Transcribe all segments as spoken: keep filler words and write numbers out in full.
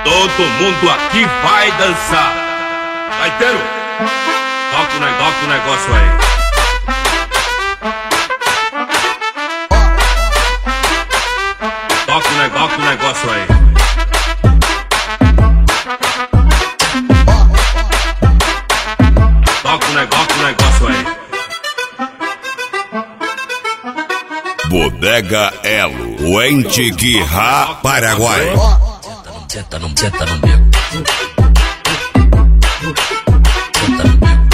Todo mundo aqui vai dançar. Gaiteiro, toca o negócio, o negócio aí. Toca o negócio, o negócio aí. Toca o negócio, o negócio aí. Bodega Elo, o Antiquirá, Paraguai. Senta no, senta no meu. Senta no meu.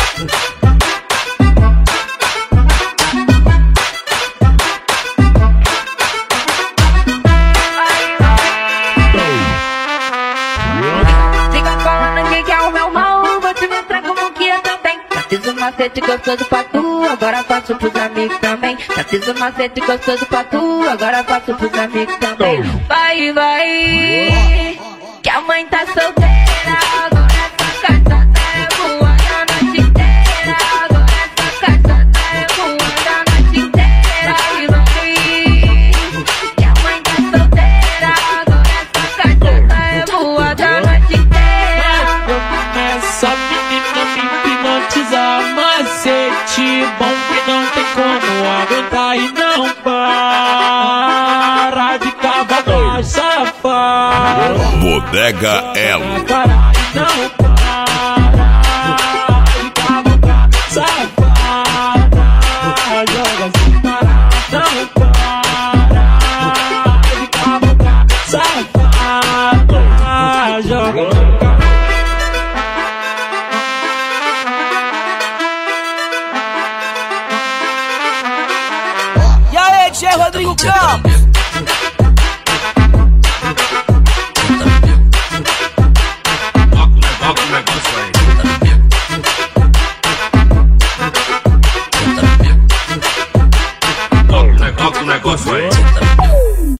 Fica falando que é o meu mal, vou te mostrar como que é também. Já fiz um macete gostoso pra tu, agora faço pros amigos também. Já fiz um macete gostoso pra tu, agora faço pros amigos também. Vai, vai, que a mãe tá solteira, agora essa casada é voando a noite inteira. Agora essa casada é voando a noite inteira. E vai, que a mãe tá solteira, agora essa casada é voando a noite inteira. Essa menina me hipnotizar, macete bom que não tem como aguentar e não para de cavalar, safado. Bodega Elo. Para e não para de cavalar, safada. Joga sem parar, não para de cavalar, safada. Joga. E aí, Tchê Rodrigo Campos? Toca o negócio aí. Toca o negócio, o negócio aí.